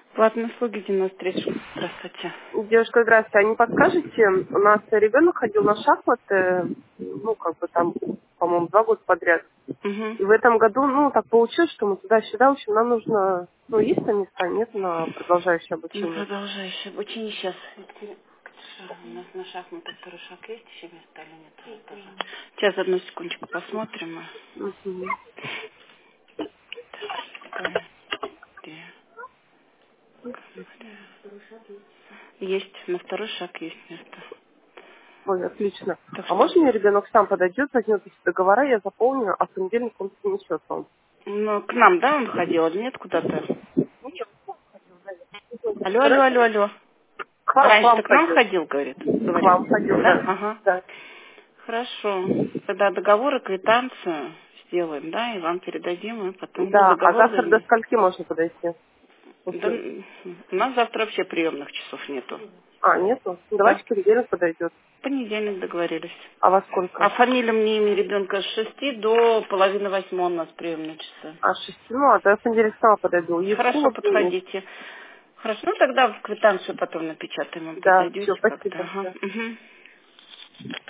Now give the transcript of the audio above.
Платные услуги 93. Здравствуйте. Девушка, здравствуйте. А не подскажете, у нас ребенок ходил на шахматы, там, по-моему, 2 года подряд. Угу. И в этом году, так получилось, что мы туда-сюда, в общем, нам нужно, есть там места, нет на продолжающее Ну, обучение. продолжающее обучение сейчас. У нас на шахматах второй шаг есть еще место или нет? Тоже. Сейчас одну секундочку посмотрим. Мгм. Где? Есть, на второй шаг есть место. Ой, отлично. Так А что, можно мне ребенок сам подойдет, возьмет эти договора, я заполню, а в понедельник он принесет вам? ну, к нам, да, он ходил или нет куда-то? Алло, алло, Хорошо. алло, алло. К Раньше-то вам к нам ходил. ходил, говорит, К говорил. вам ходил, Да? да. Ага. Да. Хорошо. Тогда договор и квитанцию сделаем, да, и вам передадим, и потом вы Да, а договор завтра до замените. скольки можно подойти? Да, После... у нас завтра вообще приемных часов нету. А, нету? Ну, Да, давайте в понедельник подойдет. в понедельник договорились. А во А сколько? фамилия мне имя ребенка с 6 до половины 8 у нас приемные часы. А, 6, а то я в понедельник сама подойду. Хорошо, Евкулов Денис. подходите. Хорошо, ну тогда в квитанцию потом напечатаем, вам Да, все, подойдете как-то. спасибо. Ага. Да. Угу.